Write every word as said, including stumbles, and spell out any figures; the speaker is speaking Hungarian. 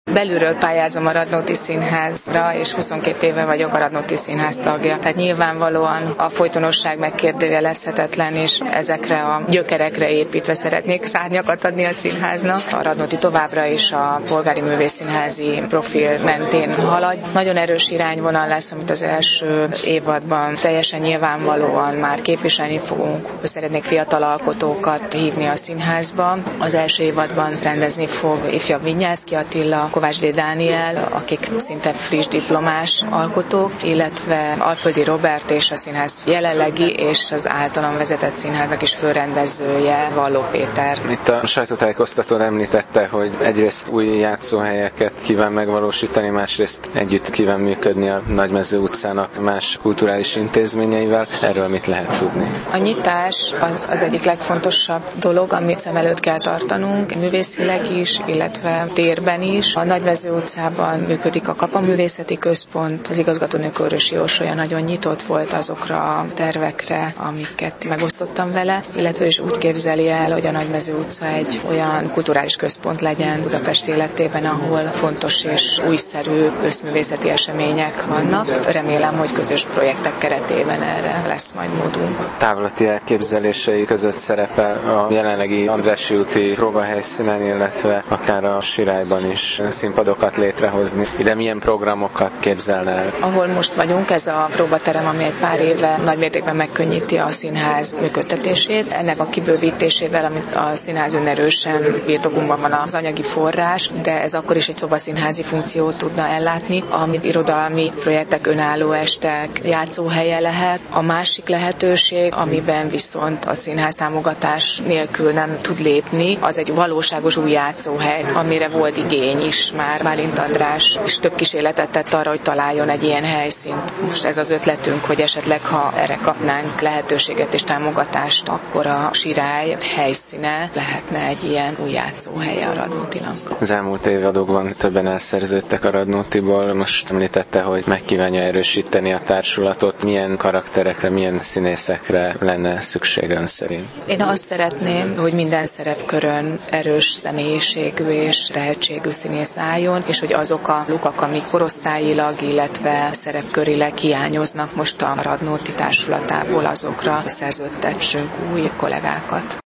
Belülről pályázom a Radnóti Színházra, és huszonkét éve vagyok a Radnóti Színház tagja. Tehát nyilvánvalóan a folytonosság megkérdőjelezhetetlen, és ezekre a gyökerekre építve szeretnék szárnyakat adni a színháznak. A Radnóti továbbra is a polgári művészszínházi profil mentén halad. Nagyon erős irányvonal lesz, amit az első évadban teljesen nyilvánvalóan már képviselni fogunk. Szeretnék fiatal alkotókat hívni a színházba. Az első évadban rendezni fog ifjabb Vinyánszky Attila, Kovács D. Dániel, akik szinte friss diplomás alkotók, illetve Alföldi Robert és a színház jelenlegi és az általam vezetett színháznak is főrendezője, Valló Péter. Itt a sajtótájékoztatón említette, hogy egyrészt új játszóhelyeket kíván megvalósítani, másrészt együtt kíván működni a Nagymező utcának más kulturális intézményeivel. Erről mit lehet tudni? A nyitás az, az egyik legfontosabb dolog, amit szem előtt kell tartanunk, művészileg is, illetve térben is. A Nagymező utcában működik a Kapaművészeti Központ, az igazgatónő Körösi Orsolya nagyon nyitott volt azokra a tervekre, amiket megosztottam vele, illetve is úgy képzeli el, hogy a Nagymező utca egy olyan kulturális központ legyen Budapest életében, ahol fontos és újszerű összművészeti események vannak. Remélem, hogy közös projektek keretében erre lesz majd módunk. Távlati elképzelései között szerepel a jelenlegi Andrássy úti próbahelyszínen, illetve akár a Sirályban is színpadokat létrehozni. Ide milyen programokat képzelne el? Ahol most vagyunk, ez a próbaterem, ami egy pár éve nagymértékben megkönnyíti a színház működtetését. Ennek a kibővítésével, amit a színház önerősen birtokunkban van az anyagi forrás, de ez akkor is egy szobaszínházi funkciót tudna ellátni, ami irodalmi projektek, önálló estek, játszóhelye lehet. A másik lehetőség, amiben viszont a színház támogatás nélkül nem tud lépni, az egy valóságos új játszóhely, amire volt igény is már. Bálint András is több kísérletet tett arra, hogy találjon egy ilyen helyszínt. Most ez az ötletünk, hogy esetleg ha erre kapnánk lehetőséget és támogatást, akkor a Sirály helyszíne lehetne egy ilyen új játszóhelye a Radnótinak. Az elmúlt évadokban többen elszerződtek a Radnótiból. Most említette, hogy megkívánja erősíteni a társulatot. Milyen karakterekre, milyen színészekre lenne szükség ön szerint? Én azt szeretném, hogy minden szerepkörön erős személyiségű és tehetségű színész álljon, és hogy azok a lukak, amik korosztályilag, illetve szerepkörileg hiányoznak most a Radnóti társulatából, azokra szerződtessünk új kollégákat.